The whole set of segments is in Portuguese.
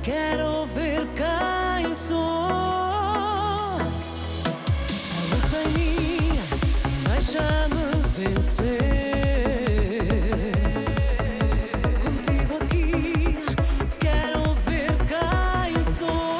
Quero ver quem sou. A luta em mim, deixa-me vencer. Contigo aqui, quero ver quem sou.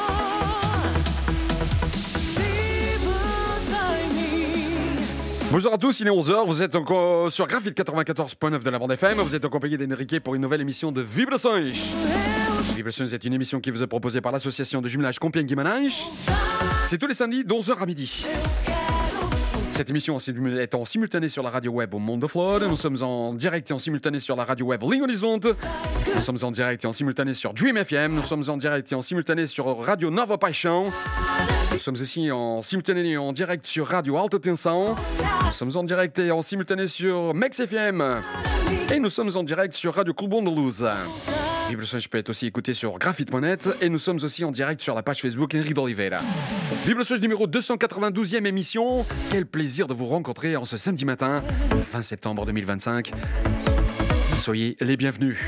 Vives em mim. Bonjour à tous, il est 11h, vous êtes encore sur Graphite 94.9 de la bande FM, vous êtes accompagné d'Enrique pour une nouvelle émission de Vibrações. Vibrações est une émission qui vous est proposée par l'association de jumelage Compiègne-Guimarães. C'est tous les samedis d'11h à midi. Cette émission est en simultané sur la radio web au Monde de Flore. Nous sommes en direct et en simultané sur la radio web Linha Horizonte. Nous sommes en direct et en simultané sur Dream FM. Nous sommes en direct et en simultané sur Radio Nova Paixão. Nous sommes aussi en simultané et en direct sur Radio Alta Tensão. Nous sommes en direct et en simultané sur Max FM. Et nous sommes en direct sur Radio Clube Andaluz. Vibrações peut être aussi écouté sur graphite.net et nous sommes aussi en direct sur la page Facebook Henrique d'Oliveira. Vibrações numéro 292e émission. Quel plaisir de vous rencontrer en ce samedi matin, 20 septembre 2025. Soyez les bienvenus.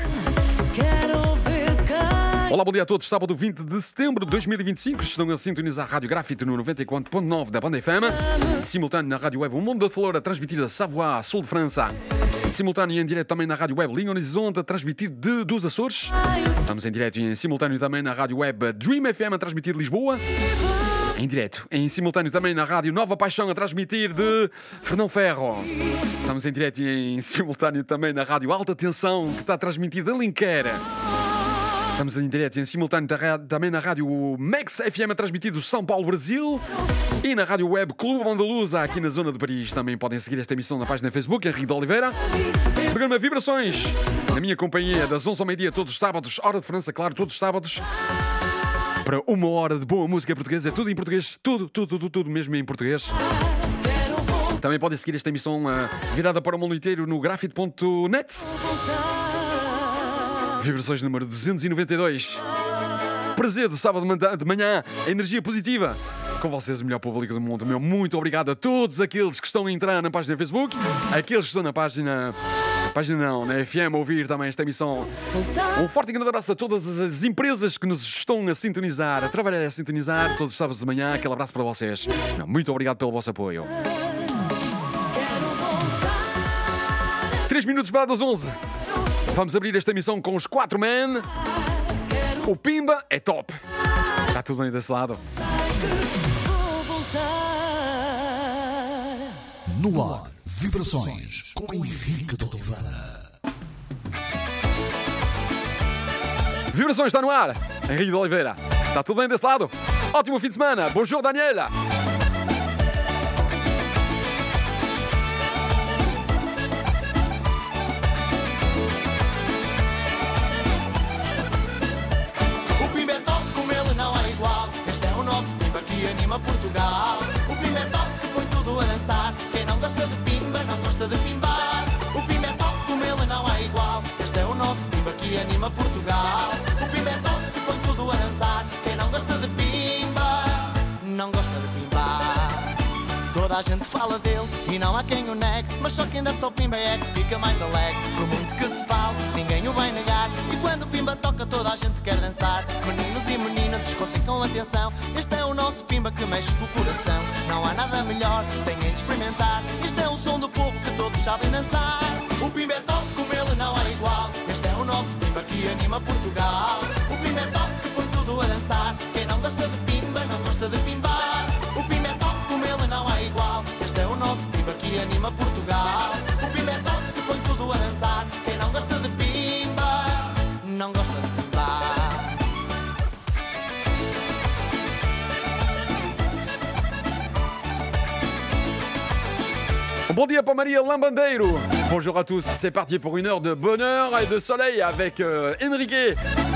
Olá, bom dia a todos. Sábado 20 de setembro de 2025. Estão a sintonizar a Rádio Graphite no 94.9 da Banda FM. Simultâneo na Rádio Web O Mundo da Flora, transmitido a Savoie, sul de França. Simultâneo e em direto também na Rádio Web Linha Horizonte, transmitido dos Açores. Estamos em direto e em simultâneo também na Rádio Web Dream FM, a transmitir de Lisboa. Em direto, em simultâneo também na Rádio Nova Paixão, a transmitir de Fernão Ferro. Estamos em direto e em simultâneo também na Rádio Alta Tensão, que está a transmitir de Alenquer. Estamos em direto e em simultâneo também na Rádio Max FM, a transmitir do São Paulo, Brasil. E na Rádio Web Clube Andaluza, aqui na zona de Paris. Também podem seguir esta emissão na página Facebook, Henrique de Oliveira. Programa Vibrações, na minha companhia, das 11 ao meio-dia, todos os sábados. Hora de França, claro, todos os sábados. Para uma hora de boa música portuguesa. É tudo em português. Tudo mesmo em português. Também podem seguir esta emissão virada para o mundo inteiro no graphite.net. Vibrações número 292. Prazer de sábado de manhã, energia positiva. Com vocês, o melhor público do mundo. Meu muito obrigado a todos aqueles que estão a entrar na página Facebook, aqueles que estão na página não, na FM, a ouvir também esta emissão. Um forte e grande abraço a todas as empresas que nos estão a sintonizar, a trabalhar e a sintonizar todos os sábados de manhã. Aquele abraço para vocês. Muito obrigado pelo vosso apoio. 3 minutos para das 11. Vamos abrir esta emissão com os 4 men. O Pimba é top. Está tudo bem desse lado. No ar, Vibrações com Henrique de Oliveira. Vibrações está no ar. Henrique de Oliveira. Está tudo bem desse lado? Ótimo fim de semana. Bonjour, Daniela. Anima Portugal. O Pimba é top que põe tudo a dançar. Quem não gosta de Pimba não gosta de pimbar. O Pimba é top como ele não há igual. Este é o nosso Pimba que anima Portugal. O Pimba é top que põe tudo a dançar. Quem não gosta de Pimba não gosta de pimbar. Toda a gente fala dele e não há quem o negue. Mas só quem dá só Pimba é que fica mais alegre. Por muito que se fale, ninguém o vai negar. E quando o Pimba toca toda a gente quer dançar. Meninos e meninas, escutem com atenção. Este é o nosso Pimba que mexe com o coração. Não há nada melhor, tenham de experimentar. Este é o som do povo que todos sabem dançar. O Pimba é top como ele não há igual. Este é o nosso Pimba que anima Portugal. O Pimba é top que põe tudo a dançar. Quem não gosta de Pimba não gosta de pimbar. O Pimba é top como ele não há igual. Este é o nosso Pimba que anima Portugal. O Pimba é top que põe tudo a dançar. Quem não gosta de Pimba não gosta de pimbar. Bon dia para Maria Lambandeiro. Bonjour à tous, c'est parti pour une heure de bonheur et de soleil avec Henrique.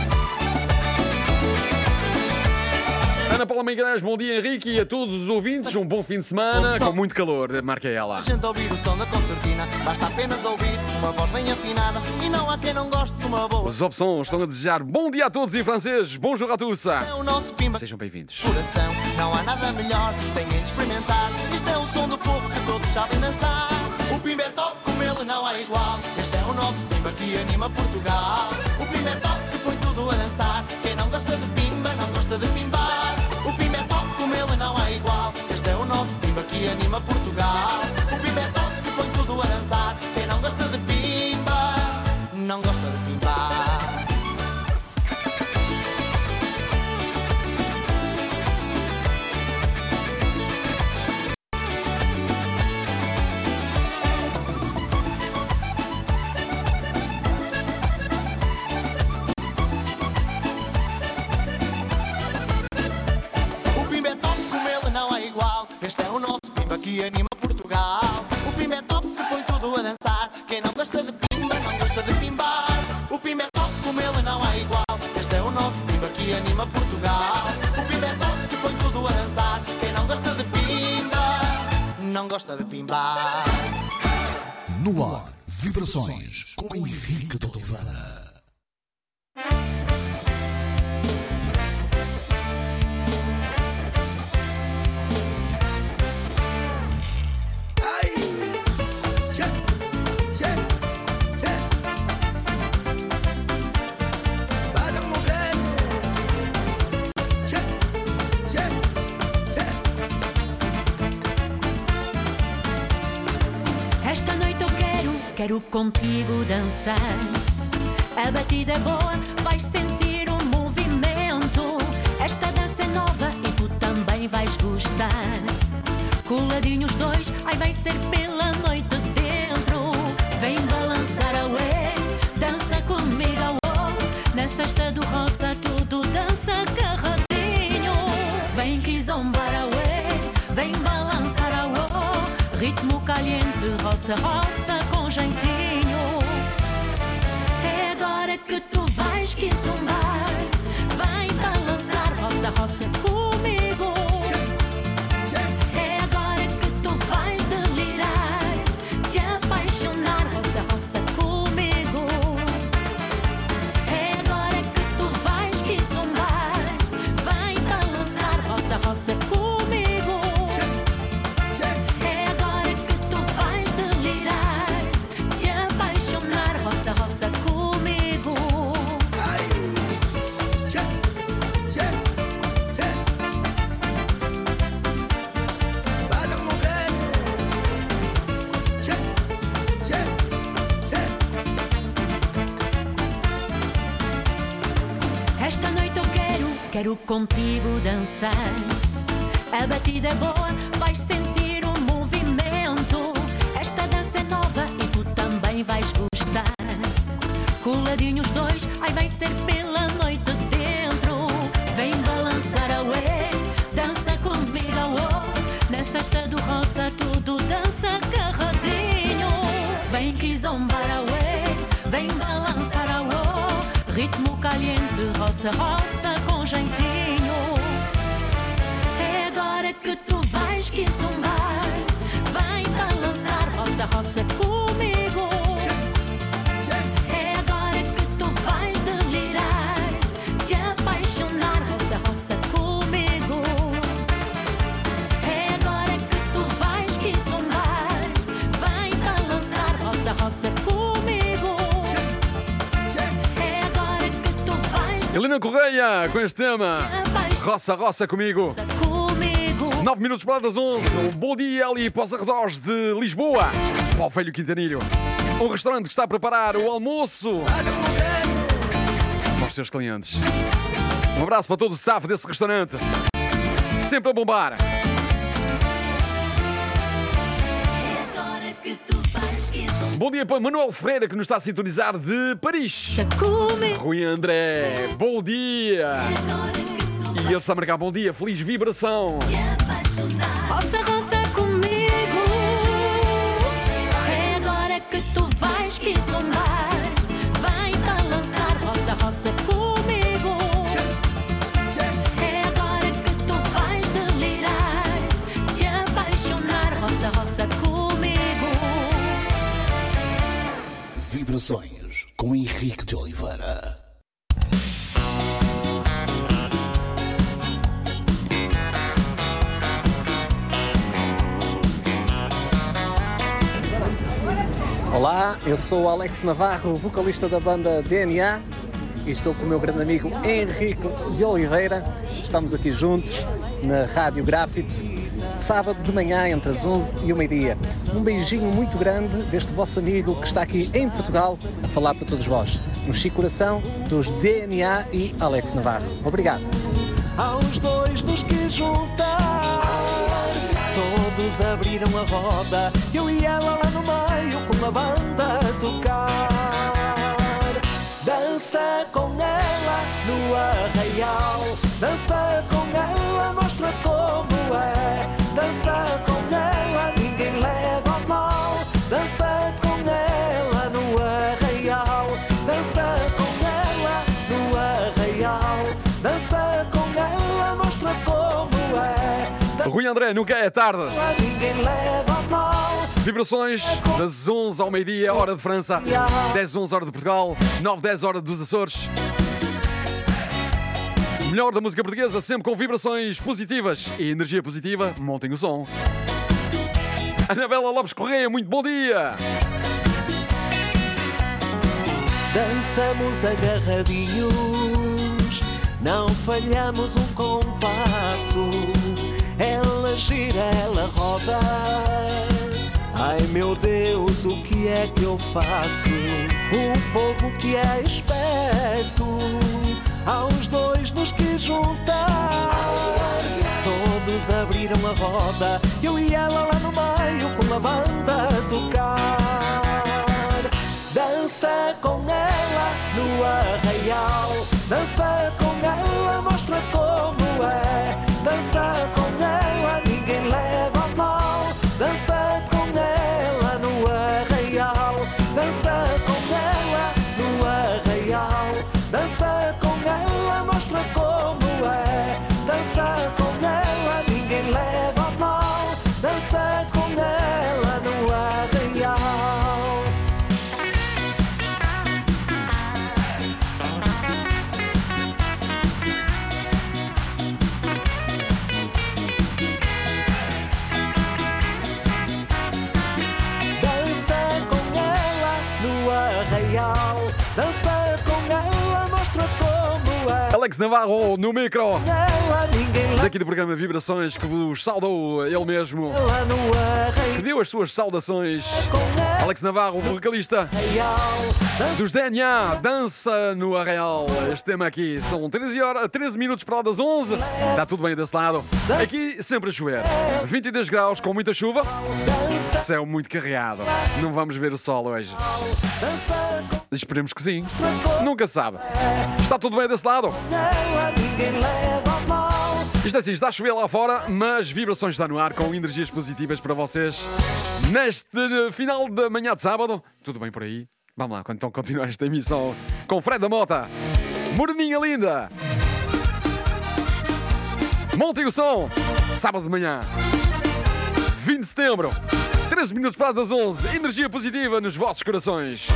Ana Paula Mengueiras, bom dia Henrique e a todos os ouvintes, um bom fim de semana com muito calor, marca ela. A gente ouvir o som da concertina, basta apenas ouvir uma voz bem afinada e não há quem não goste de uma boa. Os opções estão a desejar bom dia a todos em francês, bonjour à tous. É o nosso Pimba. Sejam bem-vindos. Coração, não há nada melhor, tenham de experimentar. Isto é o som do povo que todos sabem dançar. O Pimba é top, como ele não há igual. Este é o nosso Pimba que anima Portugal. O Pimba é top que põe tudo a dançar. Quem não que anima Portugal. O Pimba é top que põe tudo a dançar. Quem não gosta de Pimba não gosta de pimbar. O Pimba é top como ele não há igual. Este é o nosso Pimba que anima Portugal. O Pimba é top que põe tudo a dançar. Quem não gosta de Pimba não gosta de pimbar. No ar, Vibrações com Henrique de Oliveira. Quero contigo dançar. A batida é boa, vais sentir o movimento. Esta dança é nova e tu também vais gostar. Coladinhos dois, ai vai ser pela noite dentro. Vem balançar a ué, dança comigo a uó. Na festa do roça tudo dança agarradinho. Vem que zombar a ué, vem balançar a uó. Ritmo caliente, roça, roça com jeitinho. É agora que tu vais que zumbar. Vai balançar, roça, roça comigo. É agora que tu vais delirar, te apaixonar, roça, roça comigo. É agora que tu vais que zumbar. Vai balançar, roça, roça comigo. Quero contigo dançar. A batida é boa, vais sentir o movimento. Esta dança é nova e tu também vais gostar. Coladinhos dois, ai vai ser pela noite dentro. Vem balançar a ué, dança comigo a uó. Na festa do roça tudo dança agarradinho. Vem que zombar a ué, vem balançar a uó. Ritmo caliente, roça, roça com jeitinho. É agora que tu vais que zumbar. Vai balançar, roça, roça comigo. É agora que tu vais delirar, te apaixonar, roça, roça comigo. É agora que tu vais que zumbar. Vai balançar, roça, roça comigo. Helena Correia com este tema. Roça, roça comigo. 9 minutos para das 11. Um bom dia ali para os arredores de Lisboa. Para o Velho Quintanilho. Um restaurante que está a preparar o almoço para os seus clientes. Um abraço para todo o staff desse restaurante. Sempre a bombar. Bom dia para Manuel Ferreira, que nos está a sintonizar de Paris. Rui André, bom dia. E ele está a marcar bom dia, feliz vibração. Roça, roça comigo. É agora que tu vais que zombar. Vai balançar, roça, roça comigo. É agora que tu vais delirar, te apaixonar, roça, roça comigo. Vibrações com Henrique de Oliveira. Olá, eu sou o Alex Navarro, vocalista da banda DNA, e estou com o meu grande amigo Henrique de Oliveira. Estamos aqui juntos na Rádio Grafite, sábado de manhã entre as 11 e o meio-dia. Um beijinho muito grande deste vosso amigo que está aqui em Portugal a falar para todos vós. No Chico Coração dos DNA e Alex Navarro. Obrigado. Aos dois nos que juntar, todos abriram a roda, eu e ela lá no meio com a banda a tocar. Dança com ela no arraial, dança com ela, mostra como é. Dança com ela Rui André, nunca é tarde. ninguém leva a mal. Vibrações das 11 ao meio-dia, hora de França. 10, 11, hora de Portugal. 9, 10, hora dos Açores. Melhor da música portuguesa, sempre com vibrações positivas e energia positiva. Montem o som. Anabela Lopes Correia, muito bom dia. Dançamos agarradinhos, não falhamos um compasso. Ela gira, ela roda. Ai meu Deus, o que é que eu faço? O povo que é esperto, aos dois nos quis juntar. Todos abriram a roda, eu e ela lá no meio com a banda a tocar. Dança com ela no arraial, dança com ela, mostra como é. Dança com ela, ninguém leva a mal. Dança com ela no arraial, dança com ela no arraial. Dança com ela, mostra como é. Dança com ela, ninguém leva a mal. Dança com ela no arraial. Dança com ela, mostra como é. Alex Navarro no micro. Ela, ninguém Daqui do programa Vibrações, que vos saudou ele mesmo. lá no Que deu as suas saudações. com ela. Alex Navarro, vocalista dos DNA, dança no Arraial. Este tema aqui são 13 minutos para lá das 11. Está tudo bem desse lado. Aqui sempre a chover. 22 graus com muita chuva. Céu muito carreado. Não vamos ver o sol hoje. Dança com Esperemos que sim. Nunca se sabe. Está tudo bem desse lado. ela, ninguém leva a mal. Isto é assim, está a chover lá fora, mas Vibrações está no ar com energias positivas para vocês neste final da manhã de sábado. Tudo bem por aí? Vamos lá, então continuar esta emissão com Fred da Mota. Moreninha linda. Montem o som. Sábado de manhã. 20 de setembro. 13 minutos para das 11. Energia positiva nos vossos corações.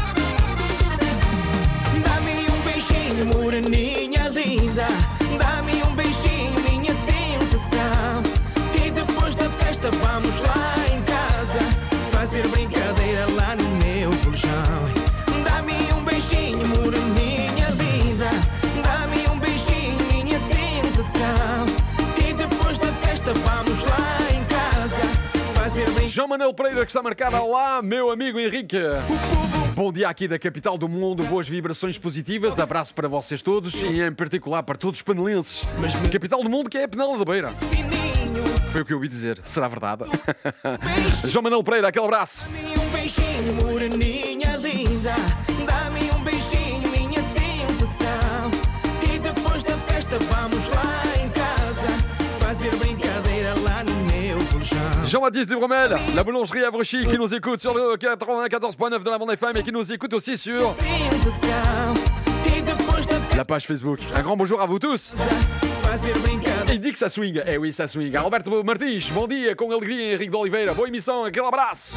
Dá-me um beijinho, moreninha linda. Dá-me um beijinho, minha tentação. E depois da festa vamos lá em casa fazer brincadeira lá no meu colchão. Dá-me um beijinho, moreninha linda. Dá-me um beijinho, minha tentação. E depois da festa vamos lá em casa fazer brincadeira. João Manuel Pereira, que está marcada lá, meu amigo Henrique. Bom dia aqui da capital do mundo, boas vibrações positivas, abraço para vocês todos e em particular para todos os panelenses. Capital do mundo que é a Penela da Beira. Fininho, Foi o que eu ouvi dizer, será verdade? João Manuel Pereira, aquele abraço. dá-me um beijinho, moreninha linda. Dá-me um beijinho, minha tentação. E depois da festa vamos lá em casa fazer brincadeira lá no meu colchão. Jean-Baptiste Dubromel, la boulangerie Avrechy qui nous écoute sur le 94.9 de la bande FM et qui nous écoute aussi sur Tentação. E depois da festa la page Facebook. Un grand bonjour à vous tous. fazer brincadeira. Il dit que ça swing. Eh oui, ça swing. Roberto Martins, bom dia, com alegria, Henrique de Oliveira. Boa emissão, aquele abraço.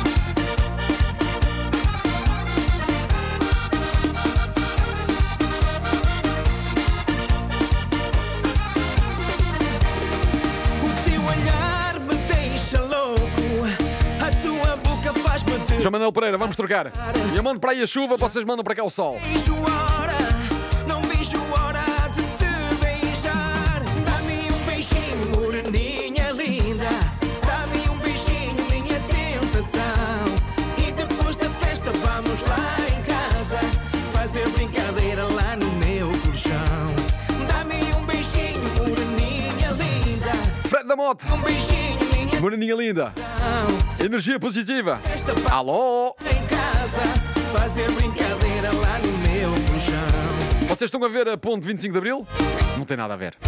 O teu olhar me deixa louco. A tua boca faz-me te João Manuel Pereira, vamos trocar. Eu mando para aí a chuva, vocês mandam para cá o sol. beijo hora. Não vejo hora de te beijar. Dá-me um beijinho, moreninha linda. Dá-me um beijinho, minha tentação. E depois da festa vamos lá em casa fazer brincadeira lá no meu colchão. Dá-me um beijinho, moreninha linda. Fred da Mota, Um beijinho, minha moreninha linda. Energia positiva. festa vamos Alô? em casa fazer brincadeira lá no meu colchão. Vocês estão a ver a ponte 25 de Abril? Não tem nada a ver.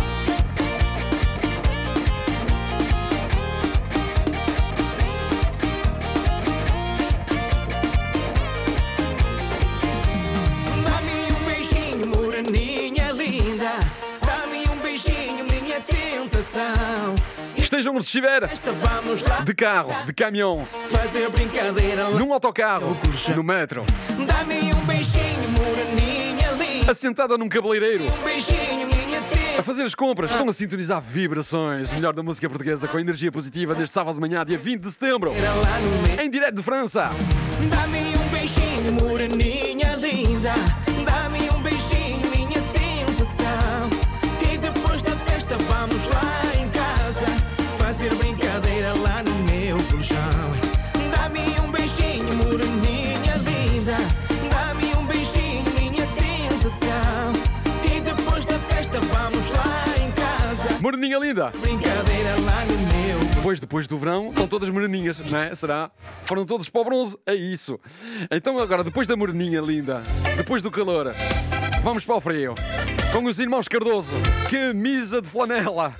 Dá-me um beijinho, moreninha linda. Dá-me um beijinho, minha tentação. Estejam onde estiver. Vamos lá De carro, de caminhão, fazer brincadeira lá. num autocarro, no metro, Dá-me um beijinho, moreninha linda. assentada num cabeleireiro, Um beijinho, minha tia. a fazer as compras. Estão a sintonizar vibrações. O melhor da música portuguesa com energia positiva neste sábado de manhã, dia 20 de setembro. Lá no meio. Em direto de França. Dá-me um beijinho, moreninha linda. Dá-me um beijinho, minha tentação. E depois da festa vamos lá em casa fazer brincadeira lá no meu colchão. Dá-me um beijinho, moreninha linda. Dá-me um beijinho, minha tentação. E depois da festa vamos lá em casa Moreninha linda. brincadeira lá no meu. Depois do verão, estão todas moreninhas, não é? Será? Foram todos para o bronze? É isso. Então agora, depois da moreninha linda, depois do calor, vamos para o frio. Com os irmãos Cardoso, camisa de flanela.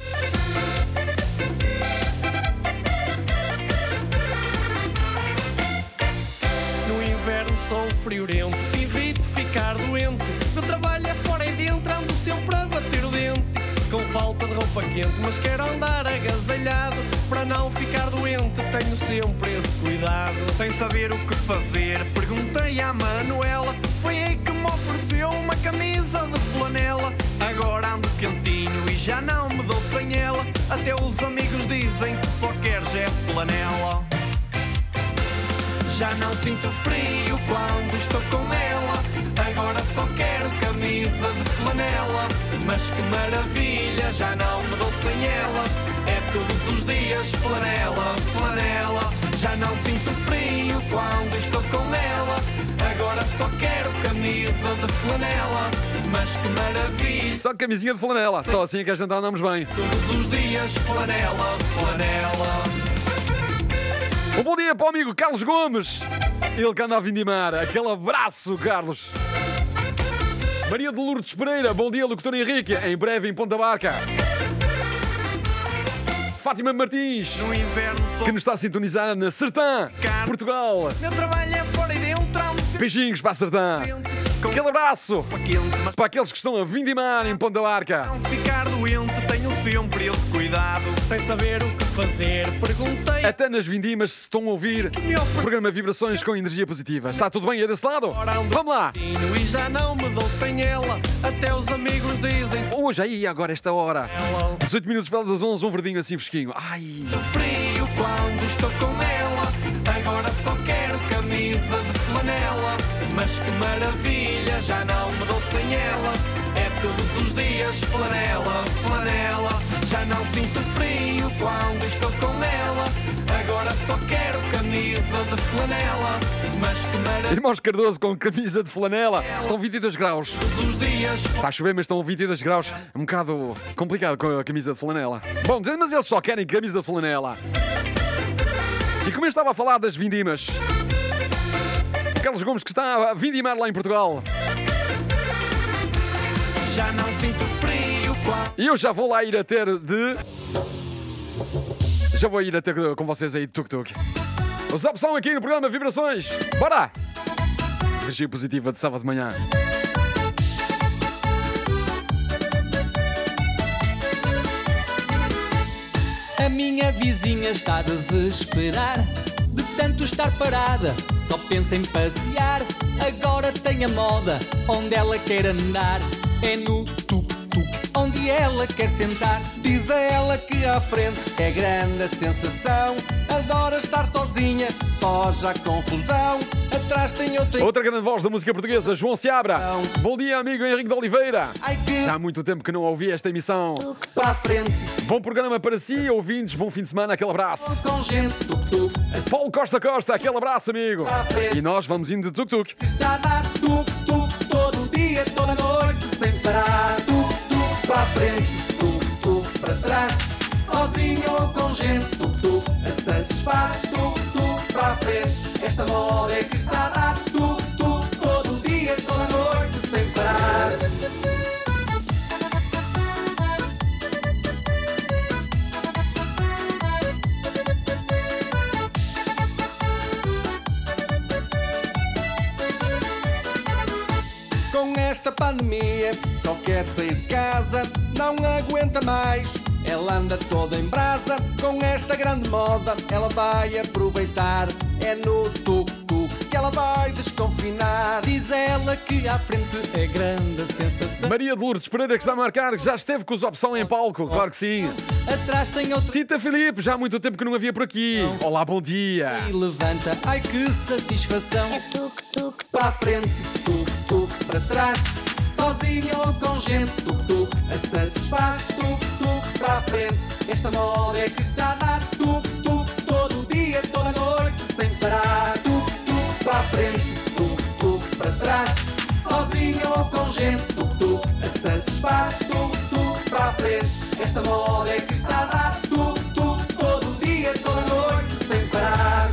No inverno sou friorento, evito ficar doente. Meu trabalho é fora e dentro, ando sempre a bater o dente. Com falta de roupa quente, mas quero andar agasalhado. Para não ficar doente, tenho sempre esse cuidado. Sem saber o que fazer, perguntei à Manuela. Foi aí que me ofereceu uma camisa de flanela. Agora ando quentinho e já não me dou sem ela. Até os amigos dizem que só queres é flanela. Já não sinto frio quando estou com ela. Agora só quero camisa de flanela. Mas que maravilha, já não me dou sem ela. É todos os dias flanela, flanela. Já não sinto frio quando estou com ela. Agora só quero camisa de flanela. Mas que maravilha. Só camisinha de flanela. Só assim é que a gente andamos bem. Todos os dias flanela, flanela. Um bom dia para o amigo Carlos Gomes. Ele que anda a vindimar. Aquele abraço, Carlos. Maria de Lourdes Pereira. Bom dia, locutor Henrique. Em breve em Ponta Barca. Fátima Martins, No inverno sou que nos está a sintonizar na Sertã, Portugal. Meu trabalho é fora e dentro, ando sempre Beijinhos para a Sertã. com Aquele abraço quente, mas para aqueles que estão a vindimar em Ponta Barca. não ficar doente, tenho sempre esse cuidado. Sem saber o que fazer, perguntei. Até nas vindimas se estão a ouvir o programa Vibrações com energia positiva. Está tudo bem aí desse lado? Vamos lá! E já não me dou sem ela. Até os amigos dizem Hoje, aí, agora, esta hora. ela. 18 minutos para das 11, um verdinho assim fresquinho. Ai! Frio quando estou com ela. Agora só quero camisa de flanela. Mas que maravilha, já não me dou sem ela. É todos os dias flanela, flanela. Já não sinto frio quando estou com ela. Agora só quero camisa de flanela. Mas que maravilha, Irmãos Cardoso com camisa de flanela. Estão 22 graus. todos os dias Está a chover, mas estão 22 graus. Um bocado complicado com a camisa de flanela. Bom, mas eles só querem camisa de flanela. E como eu estava a falar das vindimas, Carlos Gomes que está a vindimar lá em Portugal. já não sinto frio quando. E eu já vou lá ir a ter de... Já vou ir a ter com vocês aí de tuk-tuk. Mas a opção aqui no programa Vibrações. Bora! Energia positiva de sábado de manhã. A minha vizinha está a desesperar de tanto estar parada, só pensa em passear. Agora tem a moda, onde ela quer andar é no tuk-tuk, onde ela quer sentar. Diz a ela que à frente é grande a sensação. Adora estar sozinha, foge à confusão. Atrás tem Outra grande voz da música portuguesa, João Seabra. Bom dia, amigo Henrique de Oliveira. Ai que Já há muito tempo que não ouvi esta emissão. para a frente, Bom programa para si, ouvintes. Bom fim de semana, aquele abraço. com gente tuk-tuk. Paulo Costa Costa, aquele abraço, amigo. E nós vamos indo de tuk-tuk. Está a dar tuk-tuk todo dia, toda noite, sem parar. Tuk-tuk para a frente, tuk-tuk para trás. Sozinho ou com gente, tuk-tuk a satisfaz. Tuk-tuk para a frente, esta moda é que está a dar. Tuk-tuk todo dia, toda noite, sem parar. Com esta pandemia só quer sair de casa, não aguenta mais Ela anda toda em brasa com esta grande moda. Ela vai aproveitar, é no tuk-tuk que ela vai desconfinar. Diz ela que à frente é grande a sensação. Maria de Lourdes Pereira, que está a marcar, já esteve com os Opção em palco, claro que sim. Atrás tem outra. Tita Filipe, já há muito tempo que não havia por aqui. Olá, bom dia. E levanta, ai que satisfação. É tuk-tuk. Para a frente, tuk-tuk, para trás, sozinho ou com gente, tuk-tuk, a satisfaz, tuk-tuk, para a frente. Esta moda é que está a dar tuk-tuk, todo dia, toda noite, sem parar. Tuk-tuk, para a frente, tuk-tuk, para trás, sozinho ou com gente, tuk-tuk, a satisfaz, tuk-tuk, para a frente. Esta moda é que está a dar tuk-tuk, todo dia, toda noite, sem parar.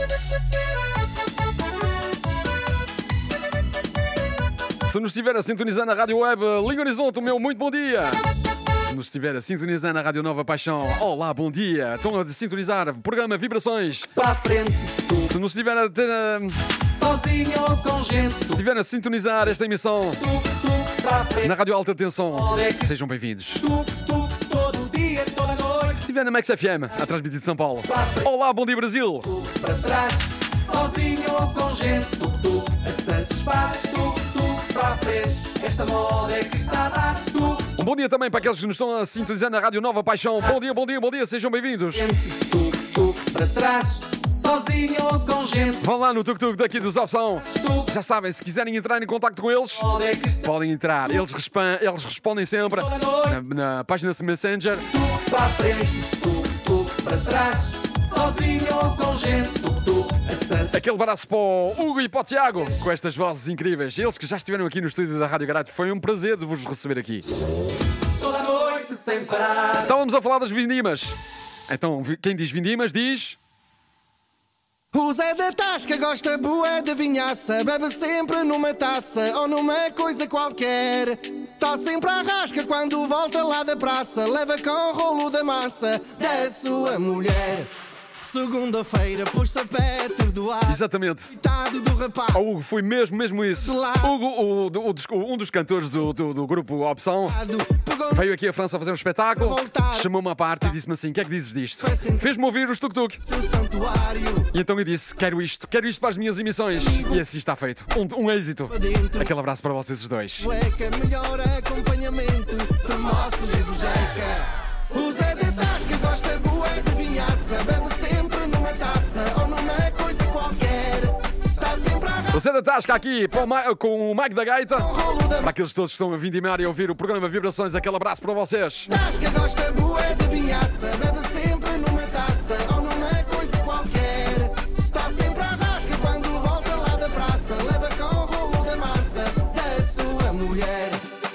Se nos estiver a sintonizar na Rádio Web Liga Horizonte, o meu muito bom dia. Se nos estiver a sintonizar na Rádio Nova Paixão, olá, bom dia. Estão a sintonizar o programa Vibrações. Para a frente, Se nos estiver a ter sozinho ou com gente, se estiver a sintonizar esta emissão tuk-tuk, para a frente. na Rádio Alta Tensão, sejam bem-vindos. Tuk-tuk, todo dia, toda noite. Se estiver na Max FM, a transmitir de São Paulo, olá, bom dia Brasil. Tuk para trás, sozinho ou com gente, tuk-tuk, a satisfaz, tuk-tuk, para a frente. Esta moda é que está a dar tuk-tuk. Um bom dia também para aqueles que nos estão a sintonizar na Rádio Nova Paixão. Bom dia, bom dia, bom dia, sejam bem-vindos. Tuk-tuk, para trás, sozinho ou com gente. Vão lá no tuk-tuk daqui dos Opção. Já sabem, se quiserem entrar em contacto com eles, Moda é que está podem entrar. Eles respondem sempre na página Messenger. tuk para a frente, tuk-tuk, para trás, sozinho ou com gente, tuk-tuk, a satisfaz. Aquele abraço para o Hugo e para o Tiago, com estas vozes incríveis. Eles que já estiveram aqui no estúdio da Rádio Garate, foi um prazer de vos receber aqui. Toda noite sem parar. Estávamos a falar das vindimas. Então, quem diz vindimas diz... O Zé da Tasca gosta bué de vinhaça, bebe sempre numa taça ou numa coisa qualquer. Tá sempre à rasca quando volta lá da praça, leva com o rolo da massa da sua mulher. Segunda-feira puxa pé perdoar. Exatamente. Coitado do rapaz. O Hugo foi mesmo isso. Hugo, um dos cantores do grupo Opção, veio aqui a França a fazer um espetáculo, chamou-me à parte e disse-me assim: o que é que dizes disto? Fez-me ouvir os tuk-tuk. E então eu disse: quero isto para as minhas emissões. E assim está feito. Um êxito. Aquele abraço para vocês os dois. Sueca, melhor acompanhamento, termossos e bujeca. O Zé da Tasca gosta bué de vinhaça, bebe sempre numa taça ou numa coisa qualquer. Está sempre à O Zé da Tasca aqui com o Mike da Gaita. Para aqueles todos que estão a vindimar e a ouvir o programa Vibrações, aquele abraço para vocês. Tasca gosta bué de vinhaça, bebe sempre numa taça ou numa coisa qualquer. Está sempre à rasca quando volta lá da praça, leva com o rolo da massa da sua mulher.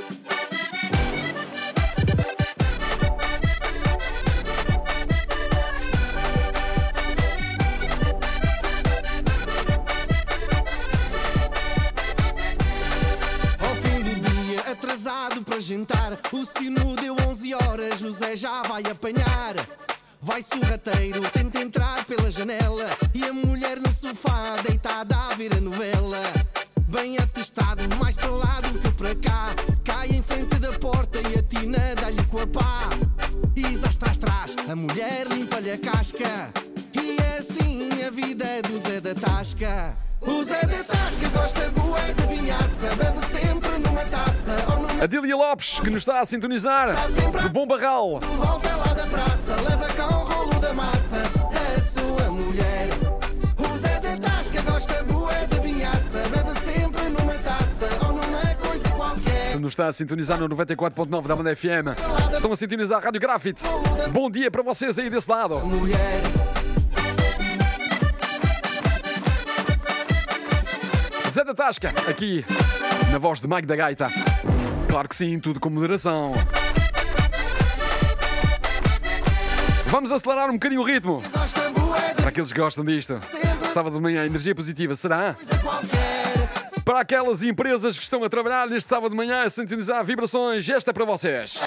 Ao fim do dia, atrasado para jantar, o sino deu 11 horas, José já vai apanhar. Vai sorrateiro, tenta entrar pela janela e a mulher no sofá, deitada a ver a novela. Bem atestado, mais para lá do que para cá, cai em frente da porta e a tina dá-lhe com a pá. E já está atrás, a mulher limpa-lhe a casca. E é assim a vida do Zé da Tasca. O Zé da Tasca gosta bué de vinhaça, bebe sempre numa taça ou numa... Adília Lopes, que nos está a sintonizar, do Bom Barral. Volta lá da praça, leva com o rolo da massa da sua mulher. O Zé da Tasca gosta bué de vinhaça, bebe sempre numa taça ou numa coisa qualquer. Se nos está a sintonizar no 94.9 da Banda FM, estão a sintonizar a Rádio Grafite. Bom dia para vocês aí desse lado. Mulher. Zé da Tasca, aqui, na voz de Mike da Gaita. Claro que sim, tudo com moderação. Vamos acelerar um bocadinho o ritmo. Para aqueles que gostam disto. Sábado de manhã, energia positiva, será? Para aquelas empresas que estão a trabalhar neste sábado de manhã a sintonizar vibrações, esta é para vocês.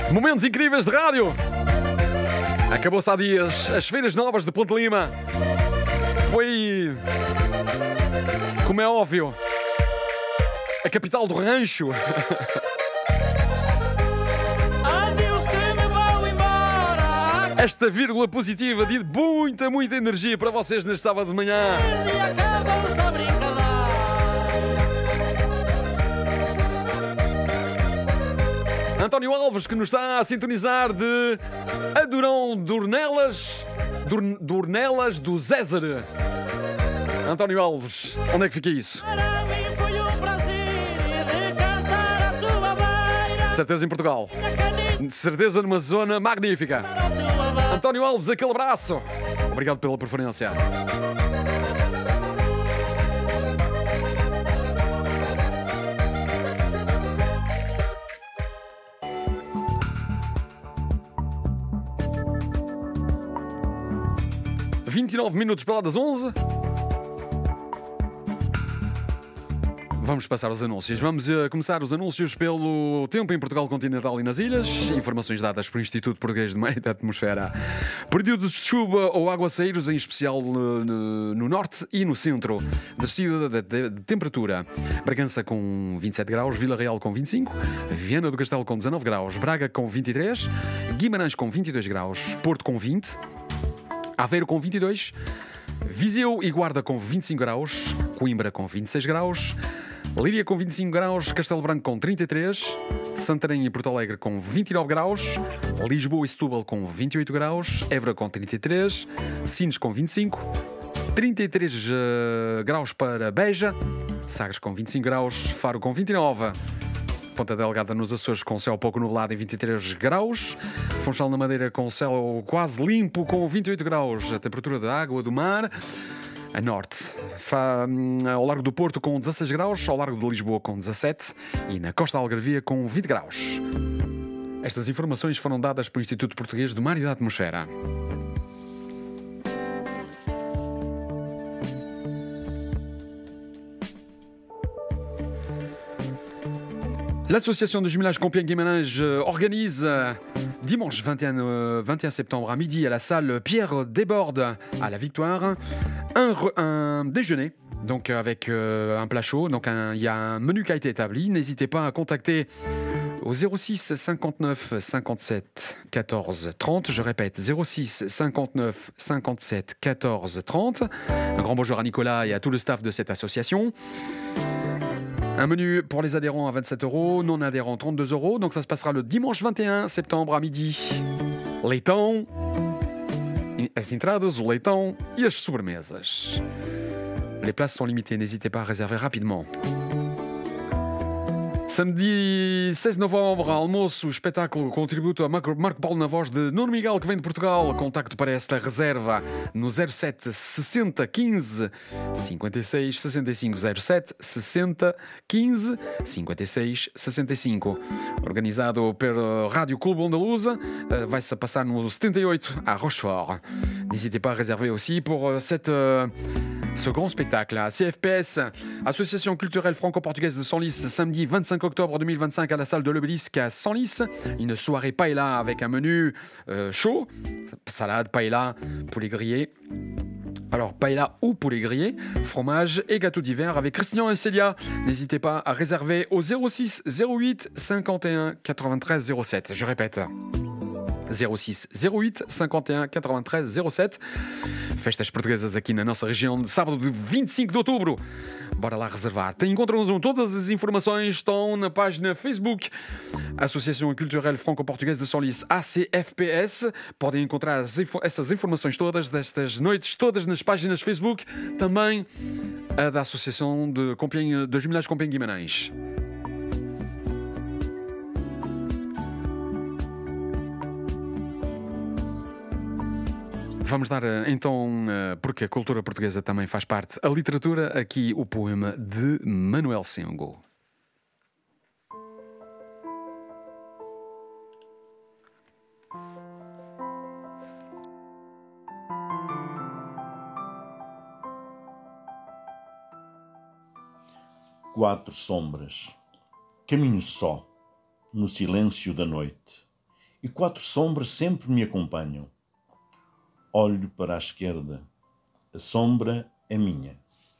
Momentos incríveis de rádio. Acabou-se há dias as Feiras Novas de Ponte Lima. Foi, como é óbvio, a capital do rancho. Esta vírgula positiva de muita energia para vocês neste sábado de manhã. António Alves, que nos está a sintonizar de Adurão Dornelas do Zézer. António Alves, onde é que fica isso? De certeza em Portugal. De certeza numa zona magnífica. António Alves, aquele abraço. Obrigado pela preferência. – 29 minutos para lá das 11. Vamos passar aos anúncios. Vamos começar os anúncios pelo tempo em Portugal continental e nas ilhas. Informações dadas pelo Instituto Português de Meio da Atmosfera. Períodos de chuva ou aguaceiros, em especial no norte e no centro. Descida de temperatura. Bragança com 27 graus, Vila Real com 25, Viana do Castelo com 19 graus, Braga com 23, Guimarães com 22 graus, Porto com 20, Aveiro com 22, Viseu e Guarda com 25 graus, Coimbra com 26 graus, Leiria com 25 graus, Castelo Branco com 33, Santarém e Porto Alegre com 29 graus, Lisboa e Setúbal com 28 graus, Évora com 33, Sines com 25, 33 graus para Beja, Sagres com 25 graus, Faro com 29, Ponta Delgada nos Açores com céu pouco nublado em 23 graus, Funchal na Madeira com céu quase limpo com 28 graus, a temperatura da água do mar. A norte, ao largo do Porto com 16 graus, ao largo de Lisboa com 17 e na costa da Algarvia com 20 graus. Estas informações foram dadas pelo Instituto Português do Mar e da Atmosfera. L'association de jumelage Compiègne-Guimarães organise dimanche 21 septembre à midi à la salle Pierre Desbordes à la Victoire un déjeuner. Donc avec un plat chaud, donc il y a un menu qui a été établi. N'hésitez pas à contacter au 06 59 57 14 30. Je répète, 06 59 57 14 30. Un grand bonjour à Nicolas et à tout le staff de cette association. Un menu pour les adhérents à 27 €, non adhérents 32 €. Donc ça se passera le dimanche 21 septembre à midi. Leitão, as entradas, o leitão e as sobremesas. Les places sont limitées, n'hésitez pas à réserver rapidement. Samedi 16 novembro, almoço, espetáculo com tributo a Marco Paulo na voz de Nuno Miguel, que vem de Portugal. Contacto para esta reserva no 07 60 15 56 65, 07 60 15 56 65. Organizado pelo Rádio Clube Andaluza, vai-se passar no 78 à Rochefort. N'hésitez pas à réserver aussi pour ce grand spectacle. La CFPS, Association culturelle franco-portugaise de Senlis, samedi 25 octobre 2025 à la salle de l'Obélisque à Senlis. Une soirée paella avec un menu chaud, salade, paella, poulet grillé. Alors, paella ou poulet grillé, fromage et gâteau d'hiver avec Christian et Célia. N'hésitez pas à réserver au 06 08 51 93 07. Je répète. 06 08 51 93 07. Festas portuguesas aqui na nossa região de sábado de 25 de outubro. Bora lá reservar. Encontram todas as informações, estão na página Facebook Associação Culturelle Franco-Portuguesa de Senlis, ACFPS. Podem encontrar essas informações todas destas noites, todas nas páginas Facebook, também a da Associação de Jumelage Compiègne-Guimarães. Vamos dar então, porque a cultura portuguesa também faz parte, a literatura, aqui o poema de Manuel Sengo. Quatro sombras, caminho só, no silêncio da noite, e 4 sombras sempre me acompanham. Olho para a esquerda. A sombra é minha.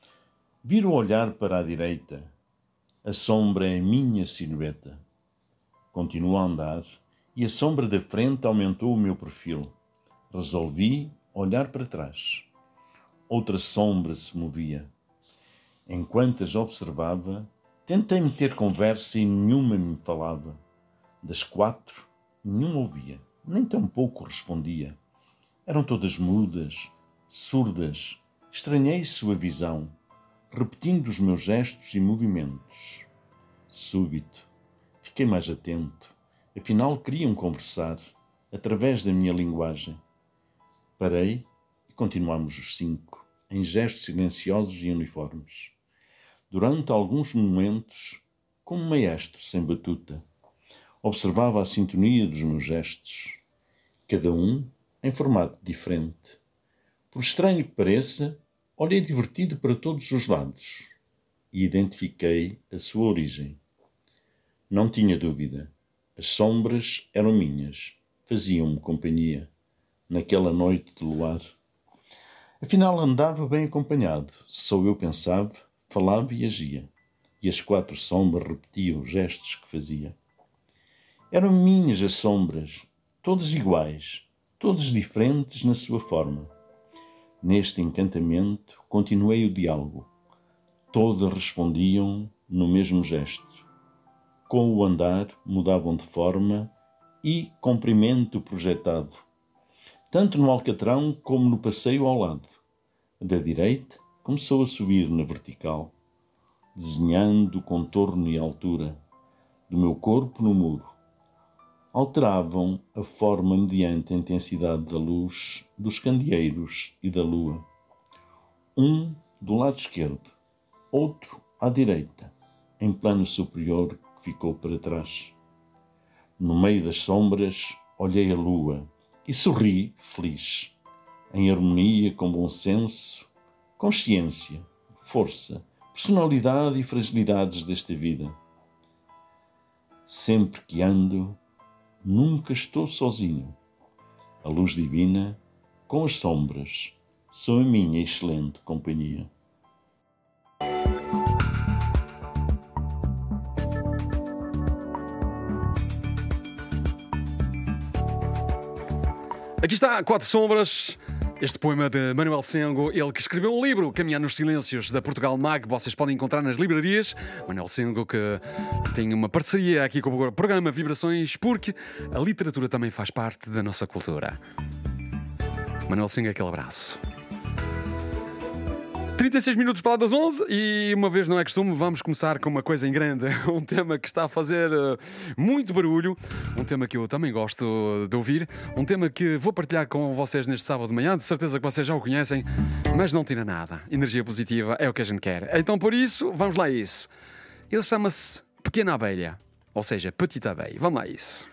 Viro olhar para a direita. A sombra é minha silhueta. Continuo a andar e a sombra da frente aumentou o meu perfil. Resolvi olhar para trás. Outra sombra se movia. Enquanto as observava, tentei meter conversa e nenhuma me falava. Das 4, nenhuma ouvia, nem tampouco respondia. Eram todas mudas, surdas. Estranhei sua visão, repetindo os meus gestos e movimentos. Súbito, fiquei mais atento. Afinal, queriam conversar, através da minha linguagem. Parei e continuámos os 5, em gestos silenciosos e uniformes. Durante alguns momentos, como maestro sem batuta, observava a sintonia dos meus gestos, cada um em formato diferente. Por estranho que pareça, olhei divertido para todos os lados e identifiquei a sua origem. Não tinha dúvida. As sombras eram minhas, faziam-me companhia, naquela noite de luar. Afinal, andava bem acompanhado, só eu pensava, falava e agia, e as 4 sombras repetiam os gestos que fazia. Eram minhas as sombras, todas iguais, todas diferentes na sua forma. Neste encantamento, continuei o diálogo. Todas respondiam no mesmo gesto. Com o andar, mudavam de forma e comprimento projetado, tanto no alcatrão como no passeio ao lado. Da direita, começou a subir na vertical, desenhando o contorno e a altura do meu corpo no muro. Alteravam a forma mediante a intensidade da luz, dos candeeiros e da lua. Um do lado esquerdo, outro à direita, em plano superior que ficou para trás. No meio das sombras, olhei a lua e sorri feliz, em harmonia com bom senso, consciência, força, personalidade e fragilidades desta vida. Sempre que ando, nunca estou sozinho. A luz divina, com as sombras, são a minha excelente companhia. Aqui está, 4 sombras. Este poema de Manuel Sengo, ele que escreveu um livro, Caminhar nos Silêncios, da Portugal Mag, vocês podem encontrar nas livrarias. Manuel Sengo, que tem uma parceria aqui com o programa Vibrações, porque a literatura também faz parte da nossa cultura. Manuel Sengo, aquele abraço. 36 minutos para lá das 11 e, uma vez não é costume, vamos começar com uma coisa em grande. Um tema que está a fazer muito barulho, um tema que eu também gosto de ouvir, um tema que vou partilhar com vocês neste sábado de manhã. De certeza que vocês já o conhecem, mas não tira nada. Energia positiva é o que a gente quer. Então, por isso, vamos lá a isso. Ele chama-se Pequena Abelha, ou seja, Petite Abeille. Vamos lá a isso.